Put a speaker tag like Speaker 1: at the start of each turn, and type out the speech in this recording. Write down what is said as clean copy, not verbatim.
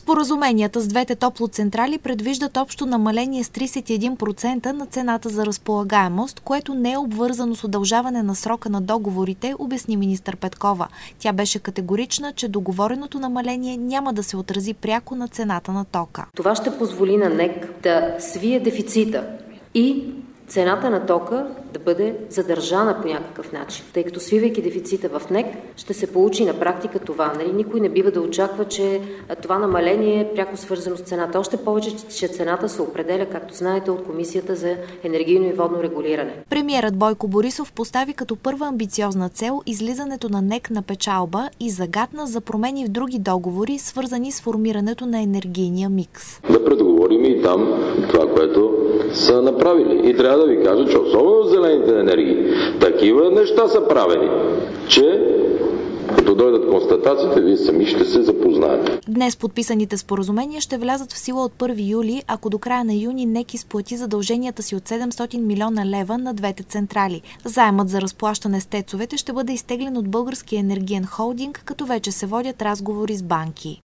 Speaker 1: Споразуменията с двете топлоцентрали предвиждат общо намаление с 31% на цената за разполагаемост, което не е обвързано с удължаване на срока на договорите, обясни министър Петкова. Тя беше категорична, че договореното намаление няма да се отрази пряко на цената на тока.
Speaker 2: Това ще позволи на НЕК да свие дефицита и цената на тока да бъде задържана по някакъв начин, тъй като свивайки дефицита в НЕК, ще се получи на практика това. Никой не бива да очаква, че това намаление е пряко свързано с цената. Още повече, че цената се определя, както знаете, от Комисията за енергийно и водно регулиране.
Speaker 1: Премиерът Бойко Борисов постави като първа амбициозна цел излизането на НЕК на печалба и загатна за промени в други договори, свързани с формирането на енергийния микс.
Speaker 3: Да предоговорим и там това, което са направили. И трябва да ви кажа, че особено в зелените енергии, такива неща са правени, че като дойдат констатациите, вие сами ще се запознаете.
Speaker 1: Днес подписаните споразумения ще влязат в сила от 1 юли, ако до края на юни НЕК изплати задълженията си от 700 милиона лева на двете централи. Заемът за разплащане с тецовете ще бъде изтеглен от Българския енергиен холдинг, като вече се водят разговори с банки.